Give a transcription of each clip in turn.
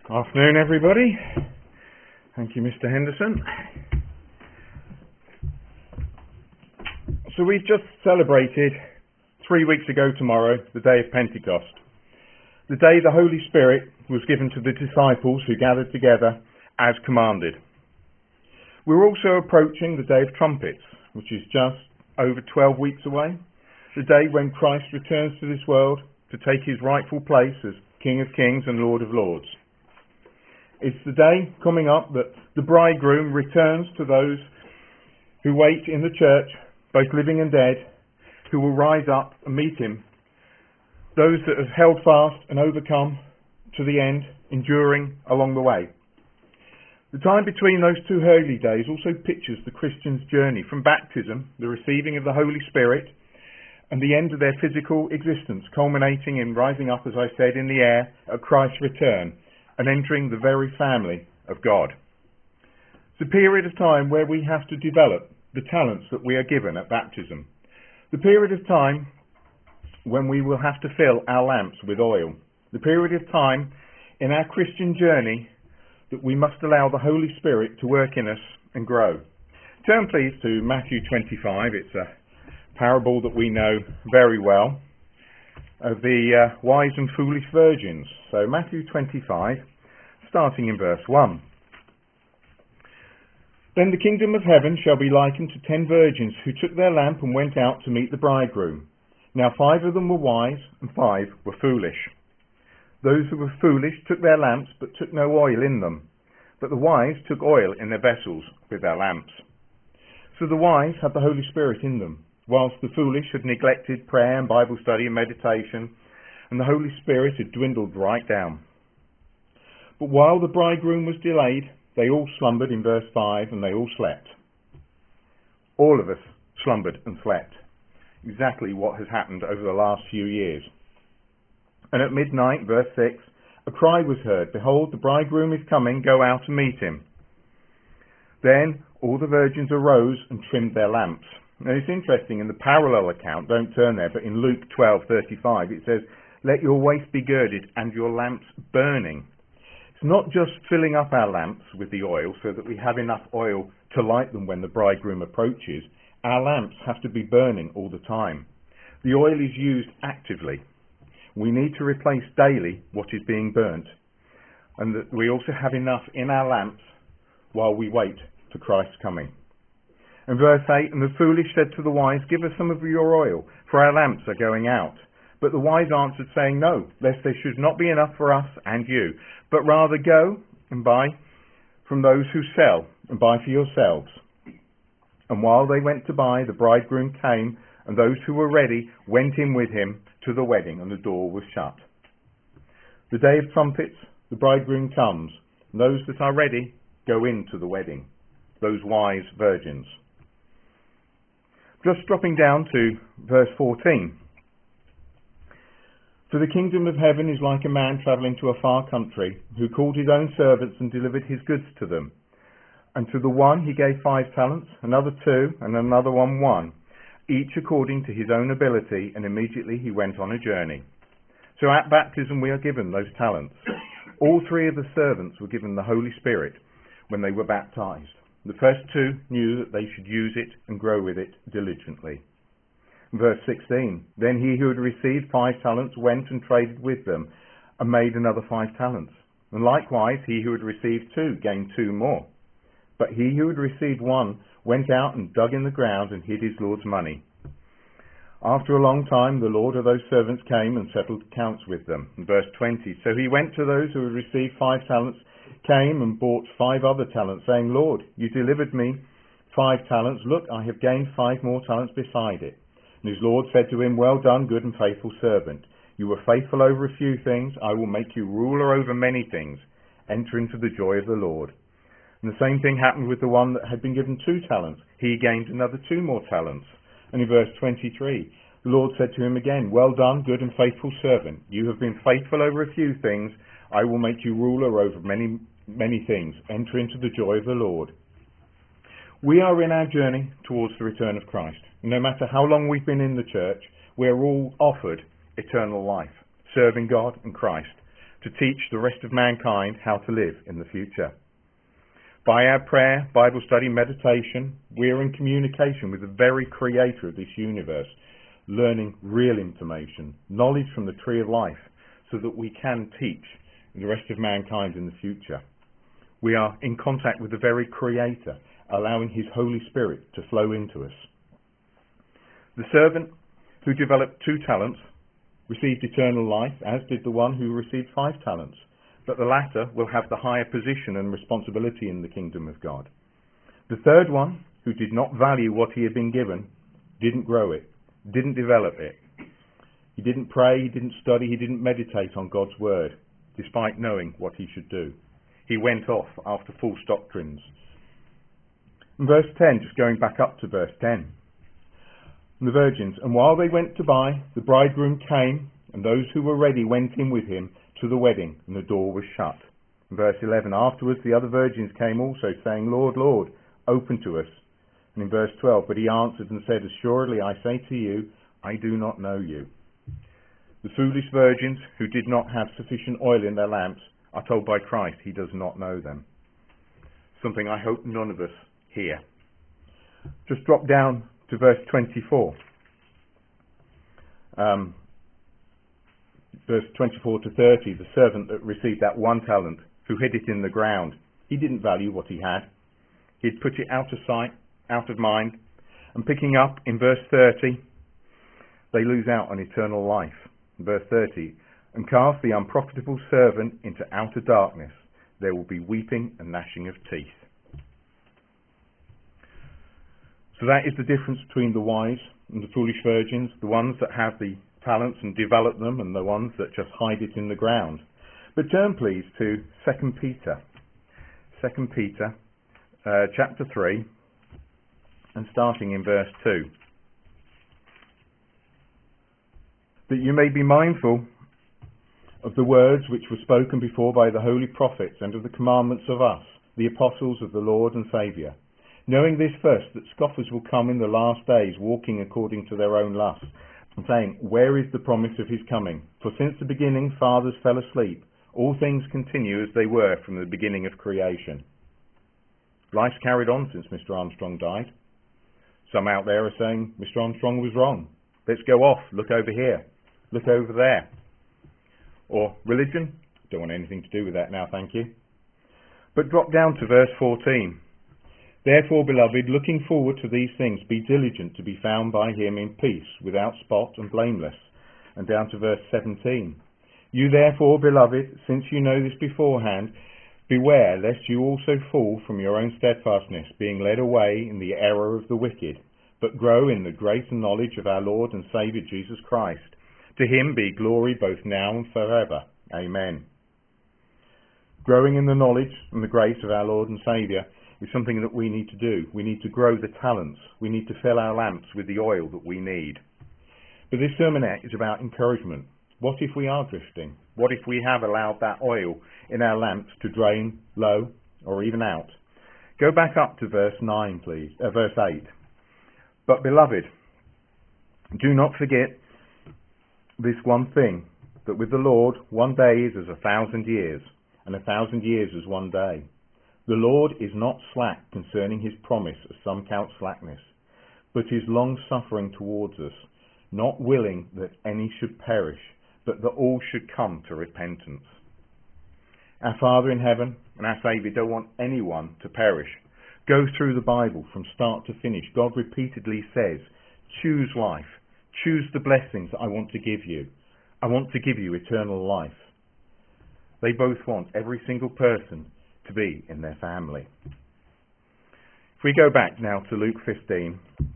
Afternoon, everybody. Thank you, Mr. Henderson. So we've just celebrated 3 weeks ago tomorrow, the day of Pentecost, the day the Holy Spirit was given to the disciples who gathered together as commanded. We're also approaching the Day of Trumpets, which is just over 12 weeks away, the day when Christ returns to this world to take his rightful place as King of Kings and Lord of Lords. It's the day coming up that the bridegroom returns to those who wait in the church, both living and dead, who will rise up and meet him. Those that have held fast and overcome to the end, enduring along the way. The time between those two holy days also pictures the Christian's journey from baptism, the receiving of the Holy Spirit, and the end of their physical existence, culminating in rising up, as I said, in the air at Christ's return, and entering the very family of God. It's a period of time where we have to develop the talents that we are given at baptism. The period of time when we will have to fill our lamps with oil. The period of time in our Christian journey that we must allow the Holy Spirit to work in us and grow. Turn please to Matthew 25. It's a parable that we know very well of the wise and foolish virgins. So Matthew 25, starting in verse 1. Then the kingdom of heaven shall be likened to 10 virgins who took their lamp and went out to meet the bridegroom. Now 5 of them were wise and 5 were foolish. Those who were foolish took their lamps but took no oil in them. But the wise took oil in their vessels with their lamps. So the wise had the Holy Spirit in them, whilst the foolish had neglected prayer and Bible study and meditation, and the Holy Spirit had dwindled right down. But while the bridegroom was delayed, they all slumbered in verse 5, and they all slept. All of us slumbered and slept. Exactly what has happened over the last few years. And at midnight, verse 6, a cry was heard, "Behold, the bridegroom is coming, go out and meet him." Then all the virgins arose and trimmed their lamps. Now it's interesting, in the parallel account, don't turn there, but in Luke 12:35 it says, "Let your waist be girded and your lamps burning." It's not just filling up our lamps with the oil so that we have enough oil to light them when the bridegroom approaches. Our lamps have to be burning all the time. The oil is used actively. We need to replace daily what is being burnt, and that we also have enough in our lamps while we wait for Christ's coming. And verse 8, "And the foolish said to the wise, Give us some of your oil, for our lamps are going out. But the wise answered, saying, No, lest there should not be enough for us and you, but rather go and buy from those who sell, and buy for yourselves." And while they went to buy, the bridegroom came, and those who were ready went in with him to the wedding, and the door was shut. The day of trumpets, the bridegroom comes, and those that are ready go into the wedding, those wise virgins. Just dropping down to verse 14. "For the kingdom of heaven is like a man travelling to a far country, who called his own servants and delivered his goods to them. And to the one he gave 5 talents, another 2, and another 1, each according to his own ability, and immediately he went on a journey." So at baptism we are given those talents. All 3 of the servants were given the Holy Spirit when they were baptized. The first 2 knew that they should use it and grow with it diligently. Verse 16, "Then he who had received 5 talents went and traded with them, and made another 5 talents. And likewise he who had received 2 gained 2 more. But he who had received 1 went out and dug in the ground and hid his Lord's money. After a long time the Lord of those servants came and settled accounts with them." In verse 20, "So he went to those who had received 5 talents, came and bought 5 other talents, saying, Lord, you delivered me 5 talents. Look, I have gained 5 more talents beside it. And his Lord said to him, Well done, good and faithful servant. You were faithful over a few things. I will make you ruler over many things. Enter into the joy of the Lord." And the same thing happened with the one that had been given 2 talents. He gained another 2 more talents. And in verse 23, the Lord said to him again, "Well done, good and faithful servant. You have been faithful over a few things. I will make you ruler over many things. Enter into the joy of the Lord." We are in our journey towards the return of Christ. No matter how long we've been in the church, we are all offered eternal life, serving God and Christ. to teach the rest of mankind how to live in the future. By our prayer, Bible study, meditation, we are in communication with the very creator of this universe, learning real information, knowledge from the tree of life, so that we can teach the rest of mankind in the future. We are in contact with the very creator, allowing his Holy Spirit to flow into us. The servant who developed 2 talents received eternal life, as did the one who received 5 talents. But the latter will have the higher position and responsibility in the kingdom of God. The third one, who did not value what he had been given, didn't grow it, didn't develop it. He didn't pray, he didn't study, he didn't meditate on God's word, despite knowing what he should do. He went off after false doctrines. In verse 10, just going back up to verse 10. The virgins, and while they went to buy, the bridegroom came, and those who were ready went in with him to the wedding, and the door was shut. In verse 11, afterwards the other virgins came also, saying, Lord, Lord, open to us. And in verse 12, but he answered and said, assuredly I say to you, I do not know you. The foolish virgins who did not have sufficient oil in their lamps are told by Christ he does not know them. Something I hope none of us hear. Just drop down to verse 24. Verse 24 to 30, the servant that received that 1 talent, who hid it in the ground, he didn't value what he had. He'd put it out of sight, out of mind. And picking up in verse 30, they lose out on eternal life. Verse 30, and cast the unprofitable servant into outer darkness. There will be weeping and gnashing of teeth. So that is the difference between the wise and the foolish virgins, the ones that have the talents and develop them, and the ones that just hide it in the ground. But turn please to 2 Peter. 2 Peter chapter 3, and starting in verse 2. That you may be mindful of the words which were spoken before by the holy prophets, and of the commandments of us, the apostles of the Lord and Saviour. Knowing this first, that scoffers will come in the last days, walking according to their own lusts, and saying, where is the promise of his coming? For since the beginning fathers fell asleep, all things continue as they were from the beginning of creation. Life's carried on since Mr. Armstrong died. Some out there are saying Mr. Armstrong was wrong. Let's go off, look over here, look over there. Or religion? Don't want anything to do with that now, thank you. But drop down to verse 14. Therefore, beloved, looking forward to these things, be diligent to be found by him in peace, without spot and blameless. And down to verse 17. You therefore, beloved, since you know this beforehand, beware lest you also fall from your own steadfastness, being led away in the error of the wicked, but grow in the grace and knowledge of our Lord and Saviour Jesus Christ. To him be glory both now and forever. Amen. Growing in the knowledge and the grace of our Lord and Saviour is something that we need to do. We need to grow the talents. We need to fill our lamps with the oil that we need. But this sermonette is about encouragement. What if we are drifting? What if we have allowed that oil in our lamps to drain low or even out? Go back up to verse 9, please. Verse 8. But beloved, do not forget this one thing, that with the Lord 1 day is as 1,000 years, and 1,000 years as 1 day. The Lord is not slack concerning his promise, as some count slackness, but is long-suffering towards us, not willing that any should perish, but that all should come to repentance. Our Father in heaven and our Saviour don't want anyone to perish. Go through the Bible from start to finish. God repeatedly says, choose life. Choose the blessings that I want to give you. I want to give you eternal life. They both want every single person to be in their family. If we go back now to Luke 15,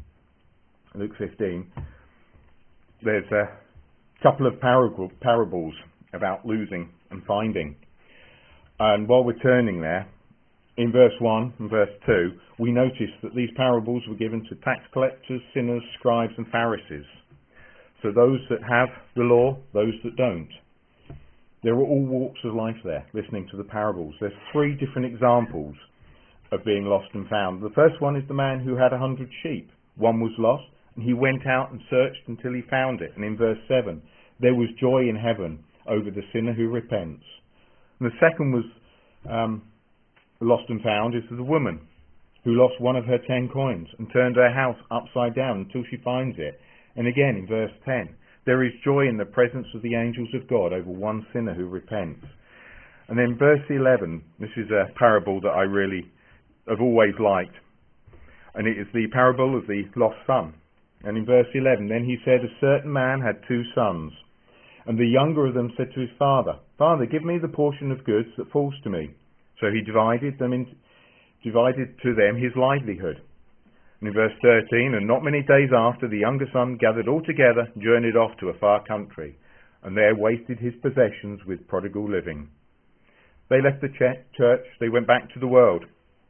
there's a couple of parables about losing and finding. And while we're turning there, in verse 1 and verse 2, we notice that these parables were given to tax collectors, sinners, scribes and Pharisees. So those that have the law, those that don't. There are all walks of life there, listening to the parables. There's 3 different examples of being lost and found. The first one is the man who had 100 sheep. One was lost, and he went out and searched until he found it. And in verse 7, there was joy in heaven over the sinner who repents. And the second was lost and found, is the woman who lost one of her 10 coins and turned her house upside down until she finds it. And again in verse 10, there is joy in the presence of the angels of God over one sinner who repents. And then verse 11, this is a parable that I really have always liked, and it is the parable of the lost son. And in verse 11, then he said, a certain man had 2 sons, and the younger of them said to his father, Father, give me the portion of goods that falls to me. So he divided to them his livelihood. And in verse 13, and not many days after, the younger son gathered all together, journeyed off to a far country, and there wasted his possessions with prodigal living. They left the church, they went back to the world.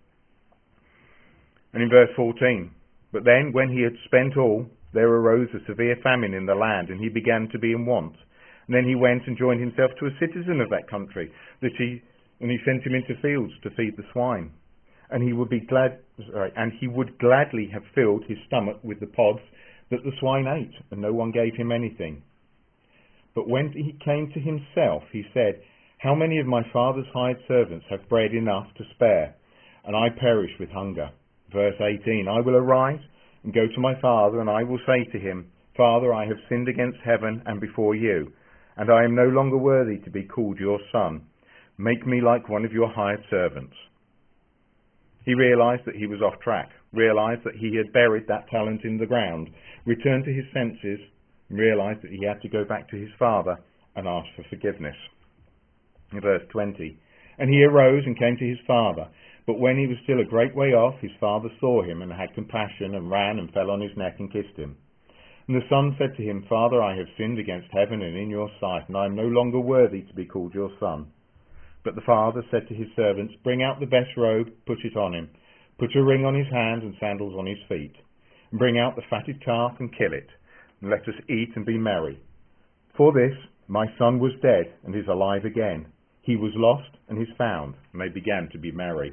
And in verse 14, but then when he had spent all, there arose a severe famine in the land, and he began to be in want. And then he went and joined himself to a citizen of that country, and he sent him into fields to feed the swine. And he would gladly have filled his stomach with the pods that the swine ate, and no one gave him anything. But when he came to himself, he said, how many of my father's hired servants have bread enough to spare, and I perish with hunger? Verse 18, I will arise and go to my father, and I will say to him, Father, I have sinned against heaven and before you, and I am no longer worthy to be called your son. Make me like one of your hired servants. He realized that he was off track, realized that he had buried that talent in the ground, returned to his senses, and realized that he had to go back to his father and ask for forgiveness. In verse 20, and he arose and came to his father, but when he was still a great way off, his father saw him and had compassion, and ran and fell on his neck and kissed him. And the son said to him, Father, I have sinned against heaven and in your sight, and I am no longer worthy to be called your son. But the father said to his servants, bring out the best robe, put it on him, put a ring on his hand and sandals on his feet, and bring out the fatted calf and kill it, and let us eat and be merry. For this my son was dead and is alive again. He was lost and is found, and they began to be merry.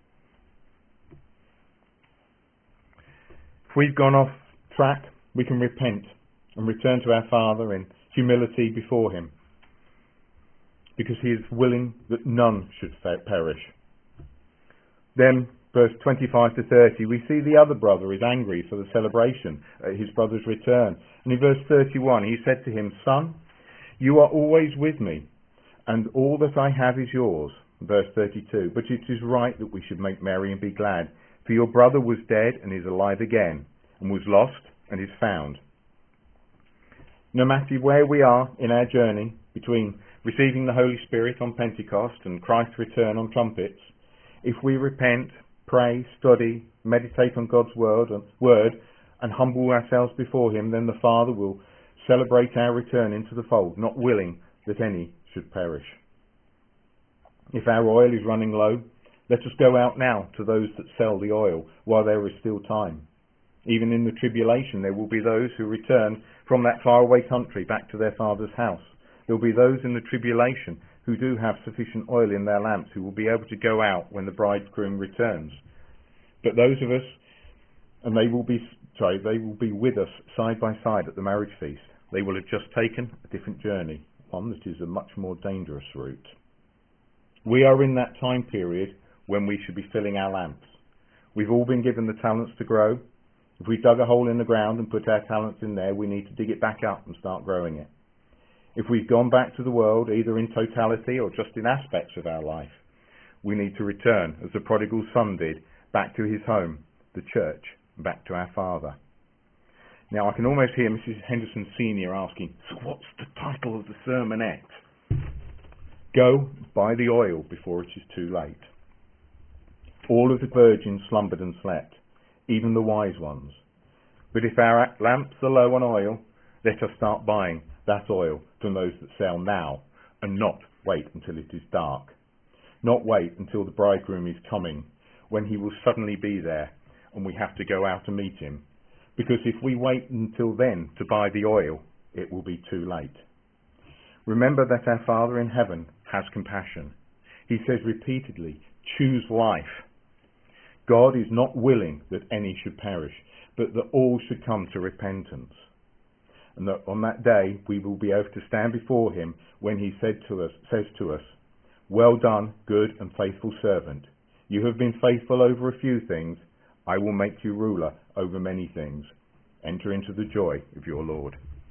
If we've gone off track, we can repent and return to our Father in humility before him, because he is willing that none should perish. Then, verse 25 to 30, we see the other brother is angry for the celebration at his brother's return. And in verse 31, he said to him, Son, you are always with me, and all that I have is yours. Verse 32, but it is right that we should make merry and be glad, for your brother was dead and is alive again, and was lost and is found. No matter where we are in our journey between receiving the Holy Spirit on Pentecost and Christ's return on trumpets, if we repent, pray, study, meditate on God's word and humble ourselves before him, then the Father will celebrate our return into the fold, not willing that any should perish. If our oil is running low, let us go out now to those that sell the oil while there is still time. Even in the tribulation there will be those who return from that faraway country back to their Father's house. There will be those in the tribulation who do have sufficient oil in their lamps, who will be able to go out when the bridegroom returns. But those of us, and they will be with us side by side at the marriage feast. They will have just taken a different journey, one that is a much more dangerous route. We are in that time period when we should be filling our lamps. We've all been given the talents to grow. If we dug a hole in the ground and put our talents in there, we need to dig it back up and start growing it. If we've gone back to the world, either in totality or just in aspects of our life, we need to return, as the prodigal son did, back to his home, the church, back to our Father. Now, I can almost hear Mrs. Henderson Sr. asking, so what's the title of the sermonette? Go, buy the oil before it is too late. All of the virgins slumbered and slept, even the wise ones. But if our lamps are low on oil, let us start buying that oil from those that sell now, and not wait until it is dark. Not wait until the bridegroom is coming, when he will suddenly be there, and we have to go out to meet him. Because if we wait until then to buy the oil, it will be too late. Remember that our Father in heaven has compassion. He says repeatedly, choose life. God is not willing that any should perish, but that all should come to repentance. and that on that day we will be able to stand before him when he says to us, "Well done, good and faithful servant. You have been faithful over a few things. I will make you ruler over many things. Enter into the joy of your Lord."